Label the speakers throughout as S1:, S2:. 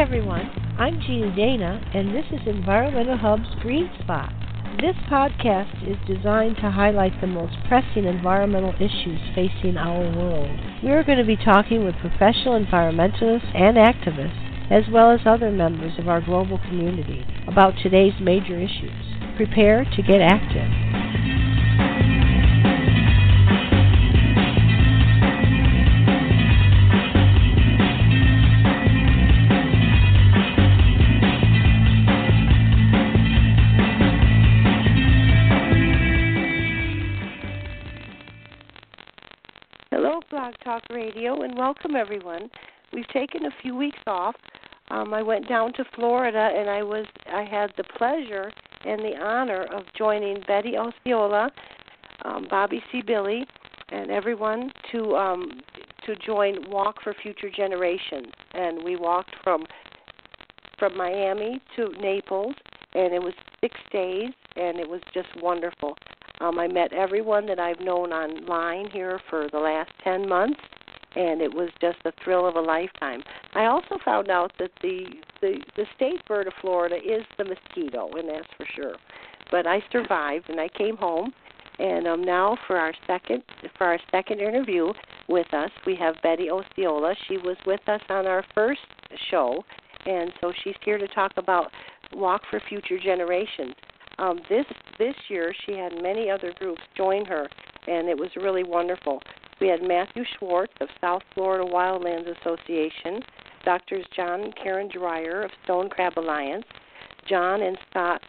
S1: everyone, I'm Gina Dana, and this is Environmental Hub's Green Spot. This podcast is designed to highlight the most pressing environmental issues facing our world. We are going to be talking with professional environmentalists and activists, as well as other members of our global community, about today's major issues. Prepare to get active. Blog Talk Radio, and welcome everyone. We've taken a few weeks off. I went down to Florida, and I had the pleasure and the honor of joining Betty Osceola, Bobby C. Billy, and everyone to join Walk for Future Generations. And we walked from Miami to Naples, and it was 6 days, and it was just wonderful. I met everyone that I've known online here for the last 10 months, and it was just a thrill of a lifetime. I also found out that the state bird of Florida is the mosquito, and that's for sure. But I survived, and I came home, and now for our second interview with us, we have Betty Osceola. She was with us on our first show, and so she's here to talk about Walk for Future Generations. This year, she had many other groups join her, and it was really wonderful. We had Matthew Schwartz of South Florida Wildlands Association, Drs. John and Karen Dreyer of Stone Crab Alliance, John and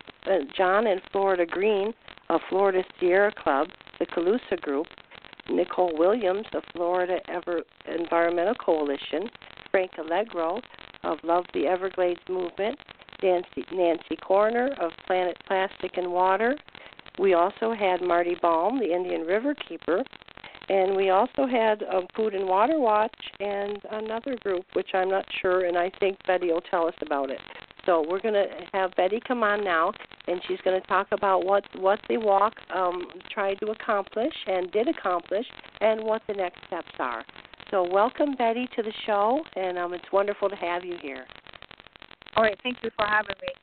S1: Florida Green of Florida Sierra Club, the Calusa Group, Nicole Williams of Florida Environmental Coalition, Frank Allegro of Love the Everglades Movement, Nancy Corner of Planet Plastic and Water. We also had Marty Baum, the Indian River Keeper, and we also had Food and Water Watch and another group, which I'm not sure, and I think Betty will tell us about it. So we're going to have Betty come on now, and she's going to talk about what the walk tried to accomplish and did accomplish, and what the next steps are. So welcome, Betty, to the show, and it's wonderful to have you here.
S2: All right, thank you for having me.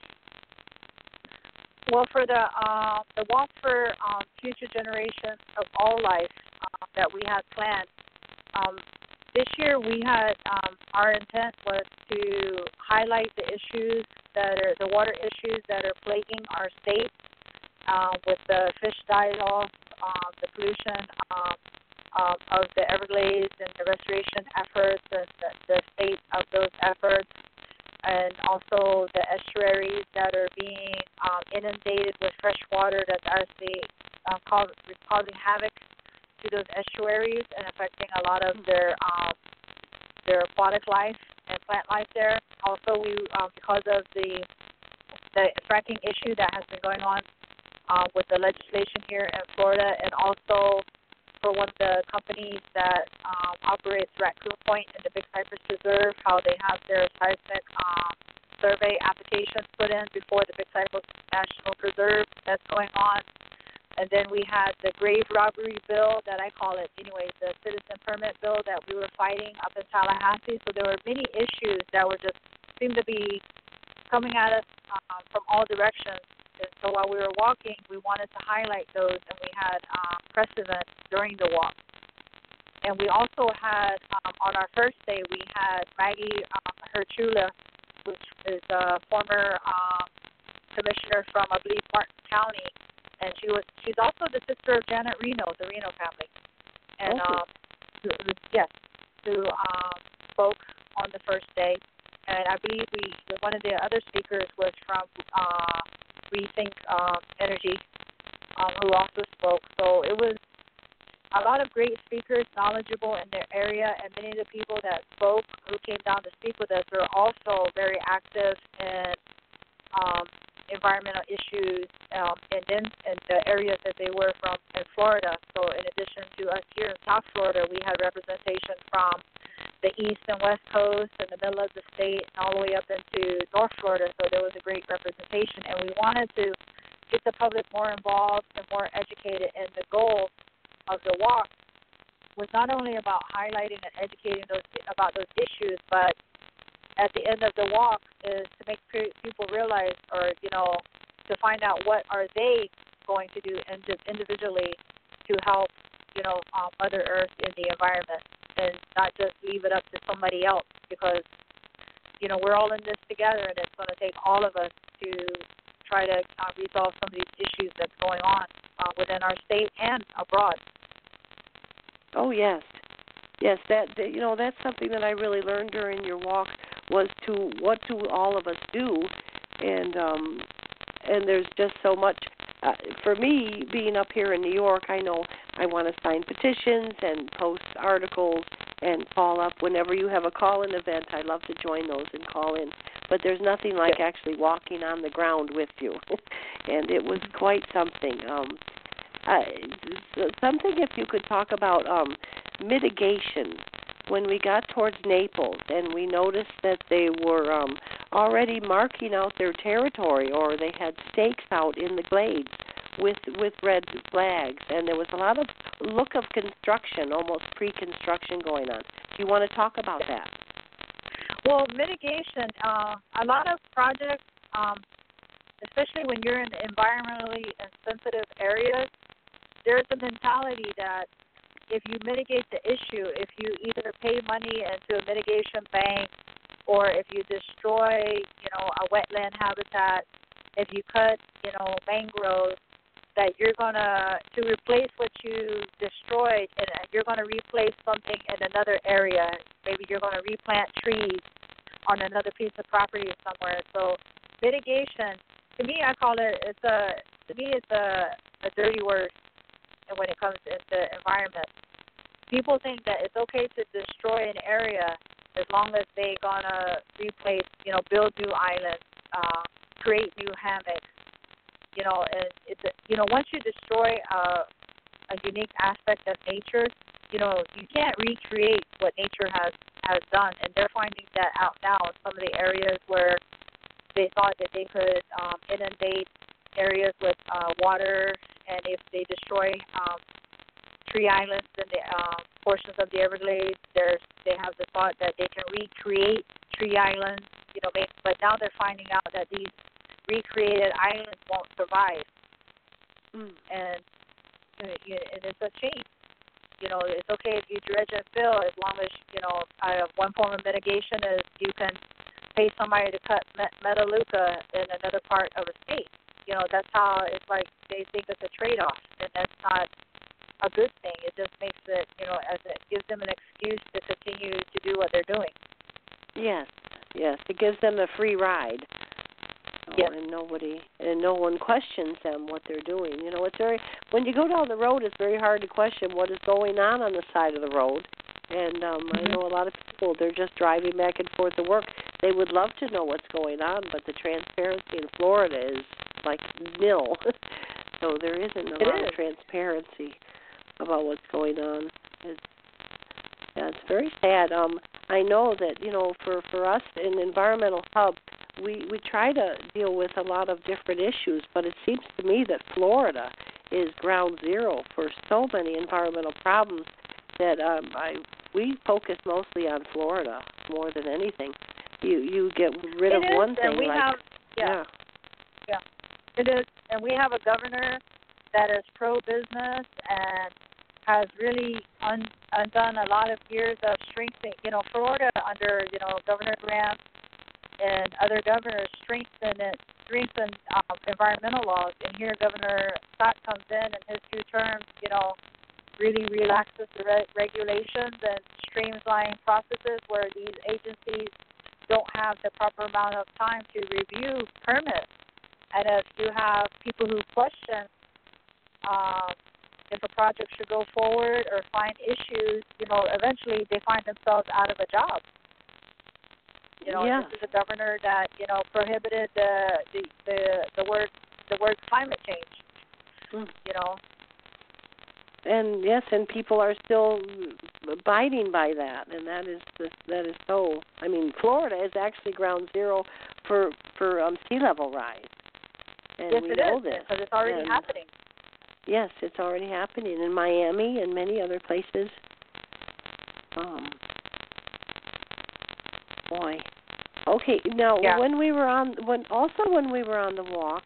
S2: Well, for the Walk for Future Generations of All Life that we had planned, this year we had our intent was to highlight the issues the water issues that are plaguing our state with the fish die-off, the pollution of the Everglades and the restoration efforts and the state of those efforts, and also the estuaries that are being inundated with fresh water that's actually causing havoc to those estuaries and affecting a lot of their aquatic life and plant life there. Also, we because of the fracking issue that has been going on with the legislation here in Florida, and also for one of the companies that operates Raccoon Point in the Big Cypress Preserve, how they have their seismic survey applications put in before the Big Cypress National Preserve that's going on. And then we had the grave robbery bill that I call it anyway, the citizen permit bill that we were fighting up in Tallahassee. So there were many issues that were just seemed to be coming at us from all directions. And so while we were walking, we wanted to highlight those, and we had press events during the walk. And we also had, on our first day, we had Maggie Herchula, which is a former commissioner from, I believe, Martin County, and she's also the sister of Janet Reno, the Reno family. And who spoke on the first day. And I believe one of the other speakers was from Rethink Energy, who also spoke. So it was a lot of great speakers, knowledgeable in their area, and many of the people that spoke who came down to speak with us were also very active in environmental issues in the areas that they were from in Florida. So in addition to us here in South Florida, we had representation from the east and west coast and the middle of the state and all the way up into North Florida. So there was a great representation, and we wanted to get the public more involved and more educated. And the goal of the walk was not only about highlighting and educating about those issues, but at the end of the walk is to make people realize, or to find out what are they going to do individually to help Mother Earth in the environment, and not just leave it up to somebody else, because we're all in this together, and it's going to take all of us to try to resolve some of these issues that's going on within our state and abroad.
S1: Oh yes, that's something that I really learned during your walk, was to what do all of us do, and there's just so much. For me, being up here in New York, I know I want to sign petitions and post articles and call up whenever you have a call-in event. I love to join those and call in. But there's nothing like actually walking on the ground with you. And it was quite something. Something if you could talk about mitigation. When we got towards Naples and we noticed that they were already marking out their territory, or they had stakes out in the glades with red flags, and there was a lot of look of construction, almost pre-construction going on. Do you want to talk about that?
S2: Well, mitigation, a lot of projects, especially when you're in environmentally sensitive areas, there's a mentality that if you mitigate the issue, if you either pay money into a mitigation bank, or if you destroy, a wetland habitat, if you cut, mangroves, that you're going to replace what you destroyed, and you're going to replace something in another area. Maybe you're going to replant trees on another piece of property somewhere. So mitigation, to me, I call it, it's a dirty word when it comes to the environment. People think that it's okay to destroy an area as long as they're going to replace, build new islands, create new hammocks, and it's, once you destroy a unique aspect of nature, you can't recreate what nature has done, and they're finding that out now in some of the areas where they thought that they could inundate areas with water, and if they destroy tree islands and the portions of the Everglades, they have the thought that they can recreate tree islands, but now they're finding out that these recreated islands won't survive. And it's a change. It's okay if you dredge and fill, as long as, one form of mitigation is you can pay somebody to cut Metallica in another part of a state. That's how it's like they think it's a trade-off, and that's not a good thing. It just makes it, it gives them an excuse to continue to do what they're doing. Yes,
S1: it gives them a free ride.
S2: Yes.
S1: And no one questions them what they're doing. It's when you go down the road, it's very hard to question what is going on the side of the road. And I know a lot of people, they're just driving back and forth to work. They would love to know what's going on, but the transparency in Florida is like nil. So there isn't a lot of transparency about what's going on. It's very sad. I know that, for us in Environmental Hub, we try to deal with a lot of different issues, but it seems to me that Florida is ground zero for so many environmental problems that we focus mostly on Florida more than anything. You get rid of one thing.
S2: It is, and we have a governor that is pro-business and has really undone a lot of years of strengthening. Florida under Governor Graham and other governors strengthened environmental laws, and here Governor Scott comes in his 2 terms, really relaxes the regulations and streamlines processes where these agencies don't have the proper amount of time to review permits. And if you have people who question if a project should go forward or find issues, eventually they find themselves out of a job. This is a governor that prohibited the word climate change.
S1: And yes, and people are still abiding by that, and that is so. I mean, Florida is actually ground zero for sea level rise, and
S2: yes,
S1: we
S2: it
S1: know
S2: is,
S1: this
S2: because it's already happening.
S1: Yes, it's already happening in Miami and many other places. Boy, Okay, now
S2: Yeah.
S1: when we were on the walk,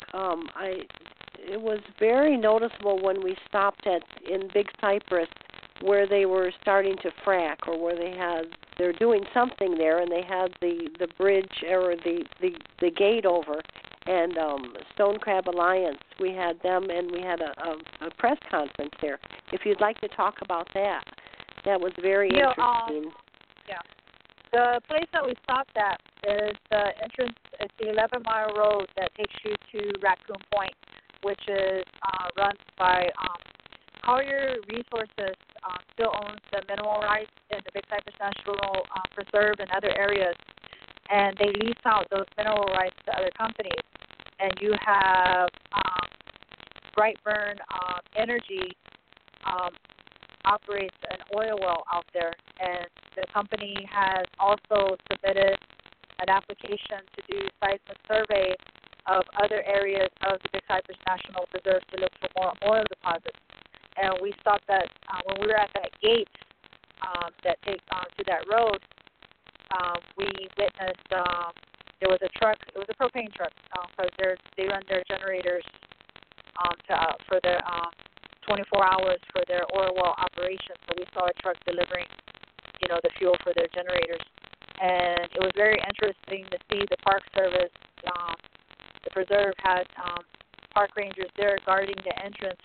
S1: it was very noticeable when we stopped in Big Cypress where they were starting to frack, or where they're doing something there, and they had the bridge or the gate over, and Stone Crab Alliance. We had them, and we had a press conference there. If you'd like to talk about that, that was very interesting.
S2: Yeah. The place that we stopped at is the entrance. It's the 11-mile road that takes you to Raccoon Point, which is run by Collier Resources. Still owns the mineral rights in the Big Cypress National Preserve and other areas, and they lease out those mineral rights to other companies. And you have Brightburn Energy operates an oil well out there, and the company has also submitted an application to do seismic survey of other areas of the Big Cypress National Preserve to look for more oil deposits. And we stopped at, when we were at that gate that takes to that road, we witnessed there was a truck. It was a propane truck because they run their generators for their 24 hours for their oil well operation. So we saw a truck delivering, the fuel for their generators. And it was very interesting to see the Park Service. The preserve had park rangers there guarding the entrance,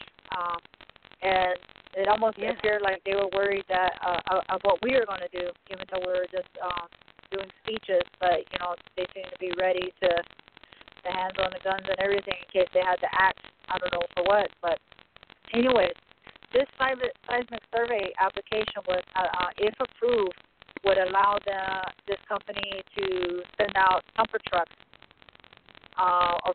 S2: and it almost appeared like they were worried that of what we were going to do, even though we were just doing speeches. But they seemed to be ready to hands on the guns and everything in case they had to act. I don't know for what, but anyways, this seismic survey application was, if approved, would allow this company to send out dumper trucks or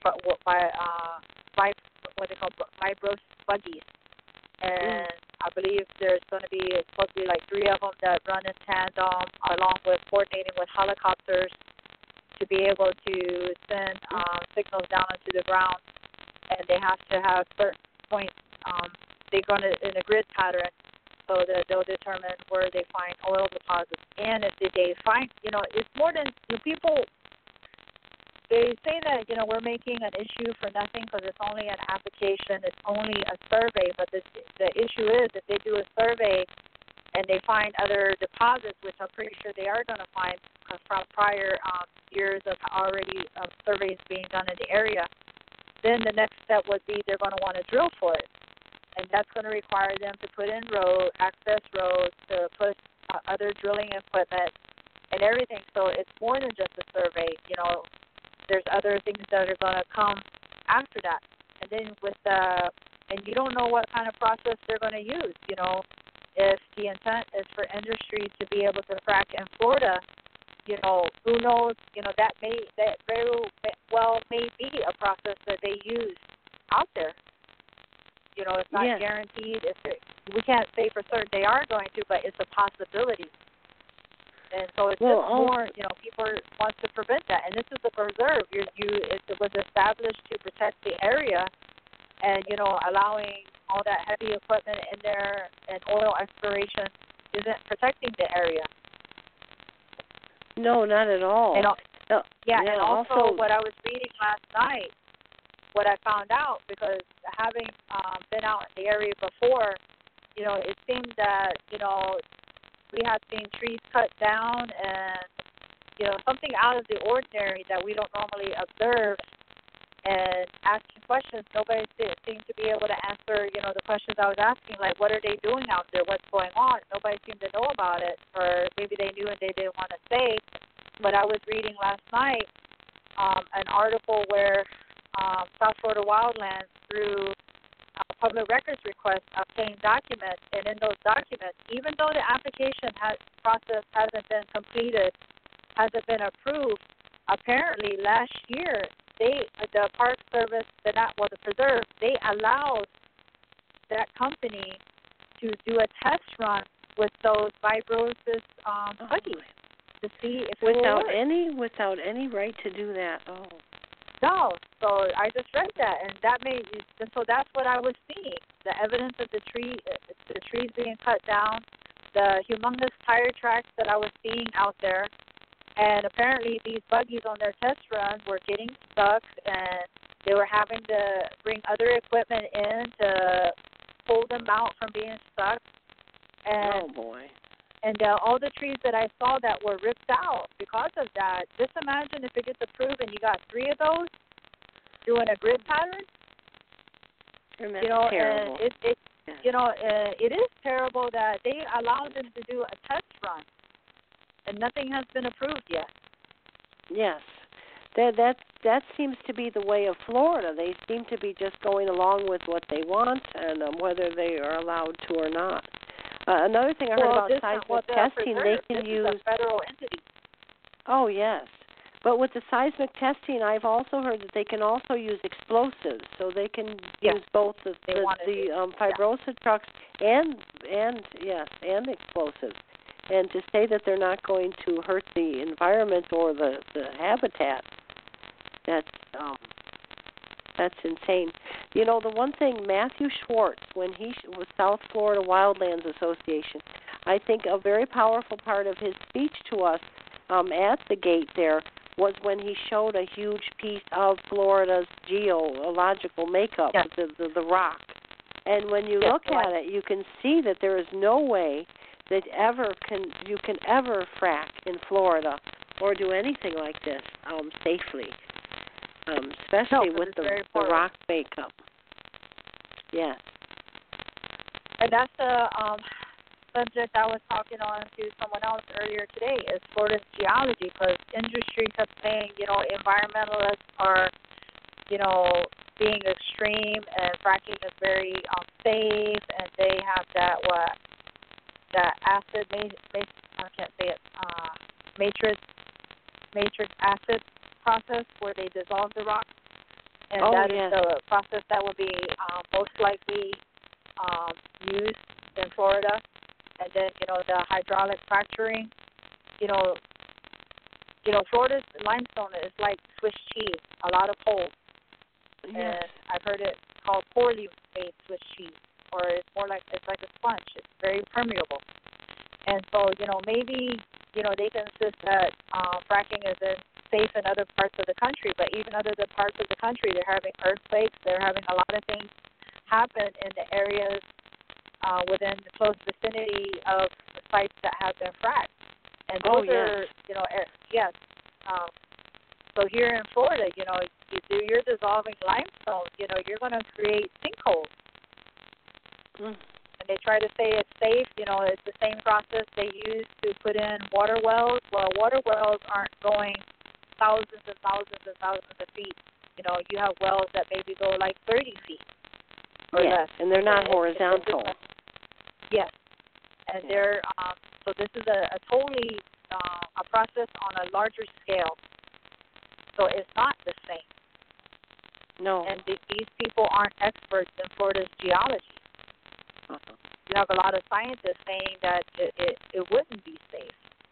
S2: by what they call vibros buggies. And I believe there's supposed to be like 3 of them that run in tandem, along with coordinating with helicopters to be able to send signals down into the ground. And they have to have certain points. They're going to in a grid pattern, so that they'll determine where they find oil deposits. And if they find, it's more than people. They say that we're making an issue for nothing because it's only an application, it's only a survey. But the issue is if they do a survey and they find other deposits, which I'm pretty sure they are going to find from prior years of already surveys being done in the area, then the next step would be they're going to want to drill for it. And that's going to require them to put in access roads, to put other drilling equipment and everything. So it's more than just a survey. There's other things that are going to come after that. And then and you don't know what kind of process they're going to use. If the intent is for industry to be able to frack in Florida, who knows? That very well may be a process that they use out there. It's not guaranteed. We can't say for certain they are going to, but it's a possibility. And so it's just more, people want to prevent that. And this is a preserve. It was established to protect the area, and allowing all that heavy equipment in there and oil exploration isn't protecting the area.
S1: No, not at all.
S2: And also what I was reading last night. What I found out, because having been out in the area before, it seemed that, we had seen trees cut down and, something out of the ordinary that we don't normally observe. And asking questions, nobody seemed to be able to answer, the questions I was asking, like what are they doing out there, what's going on? Nobody seemed to know about it, or maybe they knew and they didn't want to say. But I was reading last night an article where South Florida Wildlands, through public records request, obtained documents, and in those documents, even though the application process hasn't been completed, hasn't been approved, apparently last year the Park Service, the preserve, they allowed that company to do a test run with those vibrosis buggies to see if it will work.
S1: Without any right to do that. Oh.
S2: No, so I just read that, and so that's what I was seeing. The evidence of the trees being cut down, the humongous tire tracks that I was seeing out there, And apparently these buggies on their test runs were getting stuck, and they were having to bring other equipment in to pull them out from being stuck. And,
S1: oh, boy.
S2: And all the trees that I saw that were ripped out because of that, just imagine if it gets approved and you got 3 of those doing a grid pattern.
S1: And that's terrible.
S2: And it is terrible that they allowed them to do a test run, and nothing has been approved yet.
S1: Yes. That seems to be the way of Florida. They seem to be just going along with what they want, and whether they are allowed to or not. Another thing I heard about seismic testing, they can use
S2: a federal entity.
S1: Oh, yes. But with the seismic testing, I've also heard that they can also use explosives, so they can use both the fibrosa trucks and explosives. And to say that they're not going to hurt the environment or the habitat, that's insane. You know, the one thing, Matthew Schwartz, when he was South Florida Wildlands Association, I think a very powerful part of his speech to us at the gate there was when he showed a huge piece of Florida's geological makeup, the rock. And when you look at it, you can see that there is no way that you can ever frack in Florida or do anything like this safely, especially with the rock makeup. Yes.
S2: And that's the subject I was talking on to someone else earlier today, is Florida's geology, because industry kept saying, environmentalists are, being extreme, and fracking is very safe, and they have that acid, I can't say it, matrix acid process where they dissolve the rock, and that is the process that will be most likely used in Florida. And then, the hydraulic fracturing, Florida's limestone is like Swiss cheese, a lot of holes. Yes. And I've heard it called poorly made Swiss cheese, or it's like a sponge. It's very permeable. And so, maybe, they can insist that fracking isn't safe in other parts of the country, but even other parts of the country, they're having earthquakes, they're having a lot of things happen in the areas within the close vicinity of the sites that have been fracked. And those are, so here in Florida, you're dissolving limestone, you're going to create sinkholes. And they try to say it's safe, it's the same process they use to put in water wells. Well, water wells aren't going thousands and thousands and thousands of feet. You have wells that maybe go like 30 feet or less.
S1: And they're not horizontal.
S2: Yes, and they're so this is a totally a process on a larger scale. So it's not the same.
S1: No.
S2: And these people aren't experts in Florida's geology.
S1: Uh-huh.
S2: You have a lot of scientists saying that it wouldn't be safe.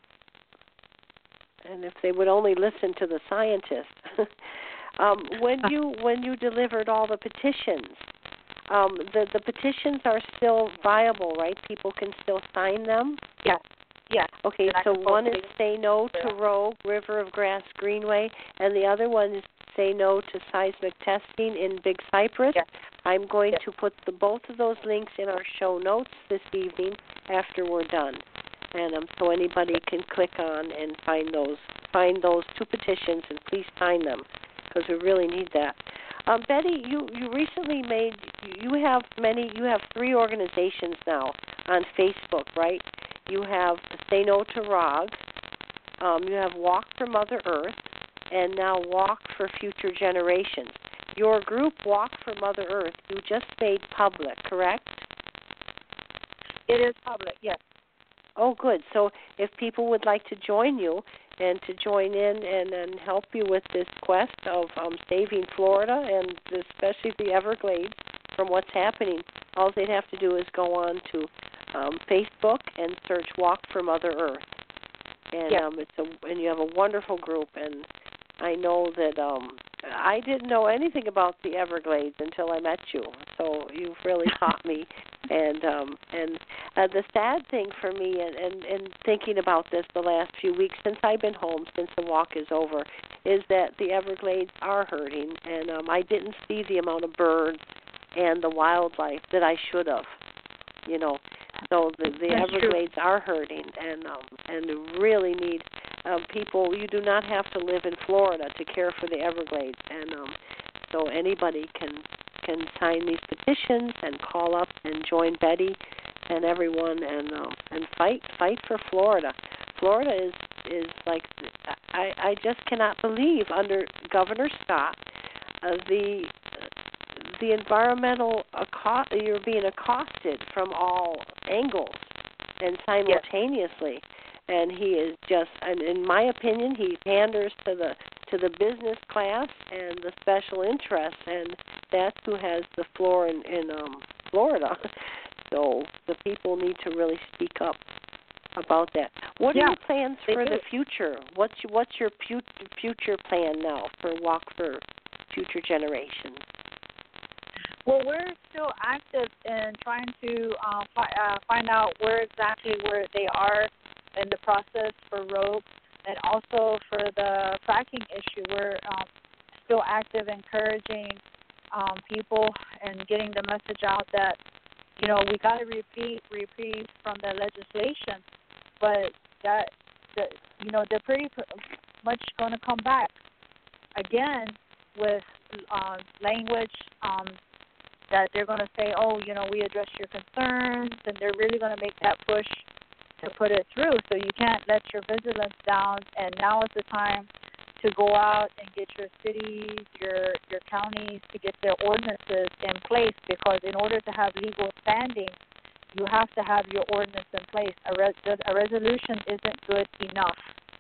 S1: And if they would only listen to the scientists. When you delivered all the petitions, the petitions are still viable, right? People can still sign them?
S2: Yes. Yes.
S1: Okay, so one is Say No to Rogue, River of Grass Greenway, and the other one is Say No to Seismic Testing in Big Cypress.
S2: Yes.
S1: I'm going to put both of those links in our show notes this evening after we're done. And so anybody can click on and find those 2 petitions, and please sign them, because we really need that. Betty, you recently you have 3 organizations now on Facebook, right? You have Say No to ROG, you have Walk for Mother Earth, and now Walk for Future Generations. Your group, Walk for Mother Earth, you just made public, correct?
S2: It is public, yes.
S1: Oh, good. So if people would like to join you and to join in and help you with this quest of saving Florida and especially the Everglades from what's happening, all they'd have to do is go on to Facebook and search Walk for Mother Earth. And and you have a wonderful group, and I know that I didn't know anything about the Everglades until I met you. So you've really taught me And the sad thing for me, and thinking about this the last few weeks since I've been home, since the walk is over, is that the Everglades are hurting, and I didn't see the amount of birds and the wildlife that I should have, you know. So the Everglades are hurting, and really need people. You do not have to live in Florida to care for the Everglades, and so anybody can sign these petitions and call up and join Betty and everyone and fight for Florida. Florida is like, I just cannot believe under Governor Scott the environmental you're being accosted from all angles and simultaneously. Yes. And he is just, and in my opinion, he panders to the business class and the special interests, and that's who has the floor in Florida. So the people need to really speak up about that. What are your plans for the future? What's your future plan now for Walk for Future Generations?
S2: Well, we're still active in trying to find out where they are in the process for rope, and also for the fracking issue. We're still active encouraging people and getting the message out that, you know, we got to reprieve from the legislation, but that you know, they're pretty much going to come back again with language that they're going to say, oh, you know, we addressed your concerns, and they're really going to make that push to put it through. So you can't let your vigilance down, and now is the time to go out and get your cities, your counties to get their ordinances in place, because in order to have legal standing, you have to have your ordinance in place. A resolution isn't good enough,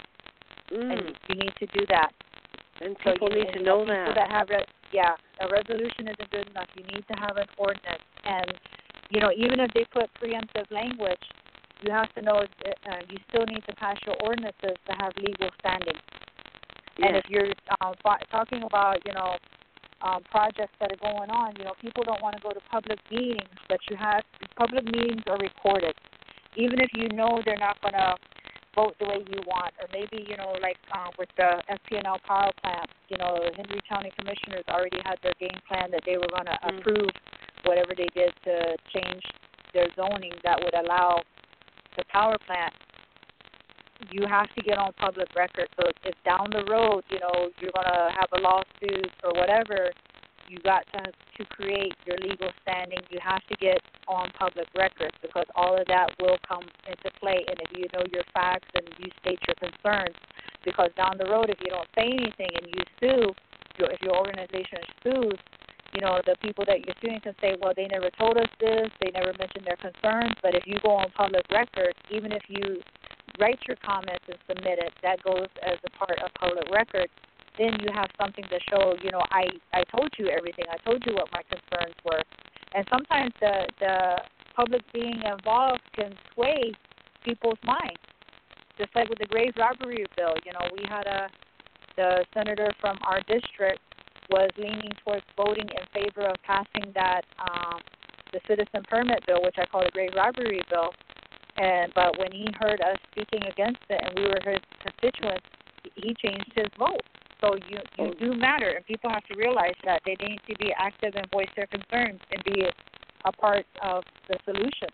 S2: and you need to do that.
S1: And people need to know that.
S2: People that have a resolution isn't good enough. You need to have an ordinance, and you know, even if they put preemptive language, you have to know you still need to pass your ordinances to have legal standing. Yes. And if you're talking about, you know, projects that are going on, you know, people don't want to go to public meetings, but public meetings are recorded. Even if you know they're not going to vote the way you want, or maybe, you know, like with the FP&L power plant, you know, Henry County Commissioners already had their game plan that they were going to approve whatever they did to change their zoning that would allow the power plant. You have to get on public record. So if down the road, you know, you're going to have a lawsuit or whatever, you got to create your legal standing. You have to get on public record, because all of that will come into play. And if you know your facts and you state your concerns, because down the road, if you don't say anything and you sue, if your organization sues, you know, the people that you're suing can say, well, they never told us this, they never mentioned their concerns. But if you go on public record, even if you write your comments and submit it, that goes as a part of public record, then you have something to show, you know, I told you everything. I told you what my concerns were. And sometimes the public being involved can sway people's minds. Just like with the grave robbery bill, you know, we had the senator from our district was leaning towards voting in favor of passing that, the citizen permit bill, which I call the grave robbery bill. But when he heard us speaking against it and we were his constituents, he changed his vote. So you do matter, and people have to realize that they need to be active and voice their concerns and be a part of the solution.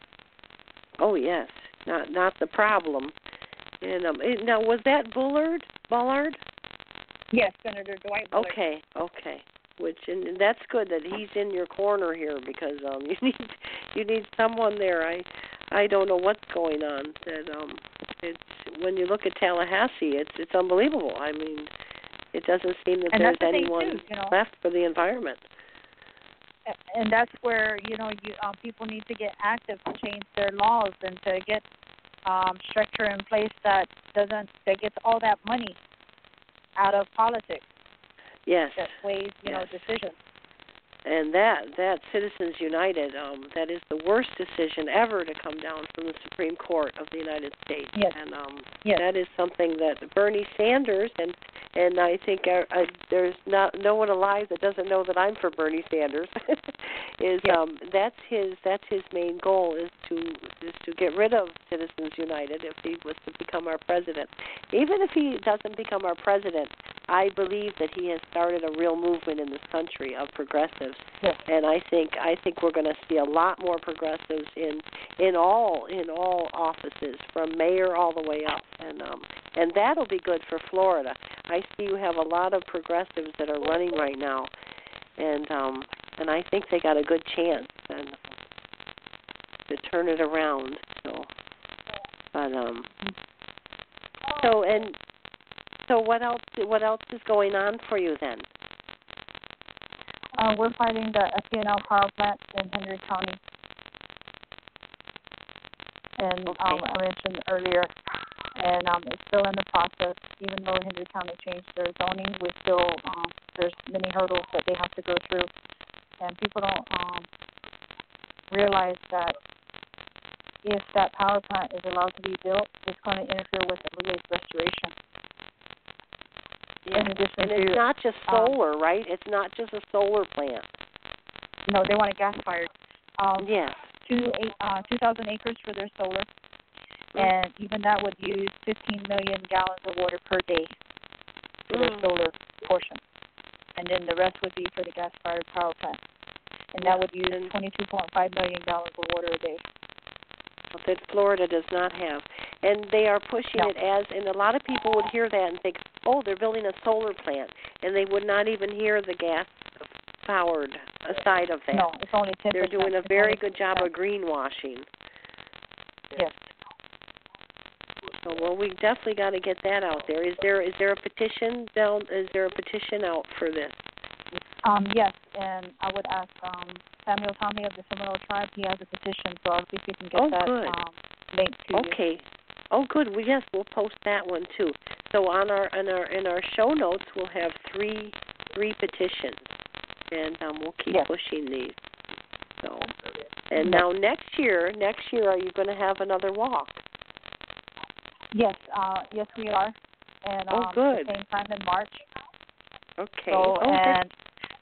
S1: Oh yes, not the problem. And now, was that Bullard?
S2: Yes, Senator Dwight Bullard.
S1: Okay. And that's good that he's in your corner here, because you need someone there. I don't know what's going on. That it's when you look at Tallahassee, it's unbelievable. I mean, it doesn't seem that there's anyone left for the environment.
S2: And that's where, you know, people need to get active to change their laws and to get structure in place that gets all that money out of politics.
S1: Yes.
S2: That sways, you know, decisions.
S1: And that Citizens United, that is the worst decision ever to come down from the Supreme Court of the United States.
S2: Yes.
S1: And
S2: yes.
S1: that is something that Bernie Sanders and I think there's no one alive that doesn't know that I'm for Bernie Sanders. That's his main goal is to get rid of Citizens United if he was to become our president. Even if he doesn't become our president, I believe that he has started a real movement in this country of progressives.
S2: Yes.
S1: And I think we're going to see a lot more progressives in all offices, from mayor all the way up, and that'll be good for Florida. I see you have a lot of progressives that are running right now, and I think they got a good chance to turn it around. So what else is going on for you then?
S2: We're fighting the FPNL power plant in Hendry County. And
S1: okay.
S2: I mentioned earlier, and it's still in the process. Even though Hendry County changed their zoning, we still there's many hurdles that they have to go through, and people don't realize that if that power plant is allowed to be built, it's going to interfere with the lake restoration.
S1: Yeah. And it's not just solar, right? It's not just a solar plant.
S2: No, they want it gas-fired.
S1: Yes.
S2: 2,000 acres for their solar, and even that would use 15 million gallons of water per day for their solar portion. And then the rest would be for the gas-fired power plant. And that would use 22.5 million gallons of water a day.
S1: That Florida does not have. And they are pushing it and a lot of people would hear that and think, oh, they're building a solar plant, and they would not even hear the gas-powered side of that.
S2: No, it's only 10%.
S1: They're doing a very good job of greenwashing.
S2: Yes.
S1: So, well, we definitely got to get that out there. Is there a petition down? Is there a petition out for this?
S2: Yes, and I would ask Samuel Tommy of the Seminole Tribe. He has a petition, so I'll see if you can get that link to you.
S1: Okay. Oh, good. Well, yes, we'll post that one too. So in our show notes, we'll have three petitions, and we'll keep pushing these. So, and now next year, are you going to have another walk?
S2: Yes, yes, we are. And
S1: good.
S2: the same time in March.
S1: Okay.
S2: So, and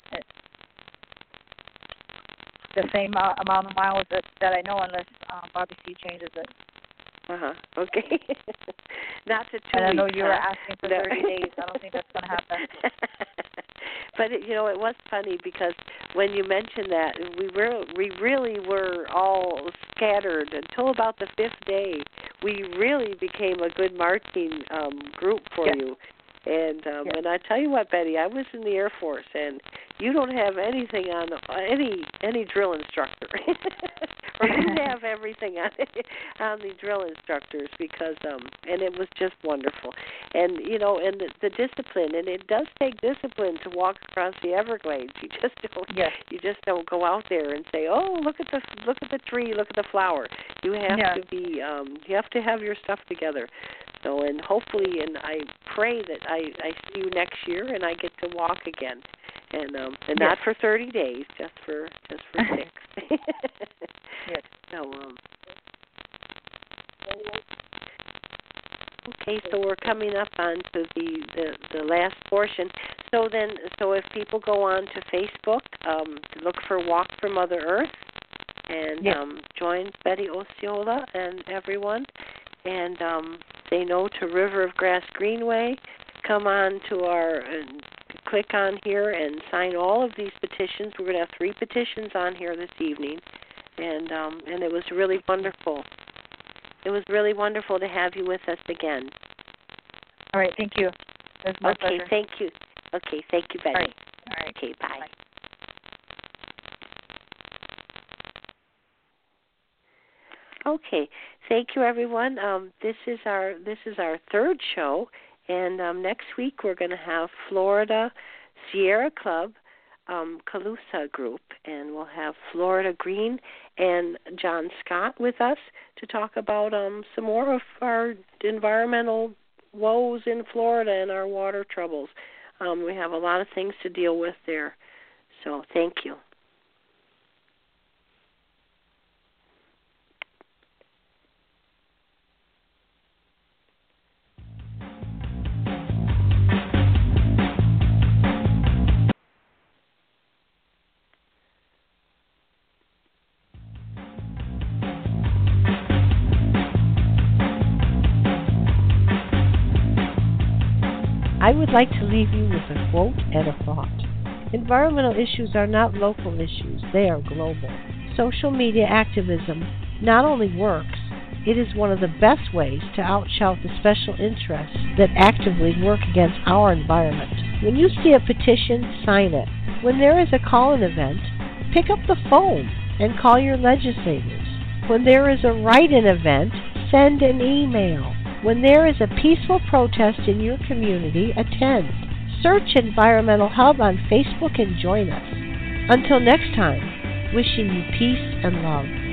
S2: the same amount of miles that I know, unless Bobby C changes it.
S1: Okay. Not to 2 weeks.
S2: And I know you were asking for 30 days. I don't think that's going to happen.
S1: But it was funny because when you mentioned that, we really were all scattered until about the 5th day. We really became a good marching group for you. And and I tell you what, Betty, I was in the Air Force, and you don't have anything on any drill instructor, or you have everything on the drill instructors because and it was just wonderful, and and the discipline, and it does take discipline to walk across the Everglades. You just don't go out there and say, oh, look at the tree, look at the flower. You have to be you have to have your stuff together. So, and hopefully, and I pray that I see you next year and I get to walk again, and not for 30 days, just for 6.
S2: Yes.
S1: So, okay, so we're coming up onto the last portion. So if people go on to Facebook, look for Walk for Mother Earth, and join Betty Osceola and everyone, and they know to River of Grass Greenway. Come on to click on here and sign all of these petitions. We're going to have 3 petitions on here this evening, and it was really wonderful. It was really wonderful to have you with us again.
S2: All right, thank you. It was my pleasure.
S1: Thank you. Okay, thank you, Betty.
S2: All right.
S1: Okay, bye. Okay, thank you, everyone. This is our 3rd show, and next week we're going to have Florida Sierra Club Calusa group, and we'll have Florida Green and John Scott with us to talk about some more of our environmental woes in Florida and our water troubles. We have a lot of things to deal with there. So thank you.
S3: I would like to leave you with a quote and a thought. Environmental issues are not local issues, they are global. Social media activism not only works, it is one of the best ways to outshout the special interests that actively work against our environment. When you see a petition, sign it. When there is a call-in event, pick up the phone and call your legislators. When there is a write-in event, send an email. When there is a peaceful protest in your community, attend. Search Environmental Hub on Facebook and join us. Until next time, wishing you peace and love.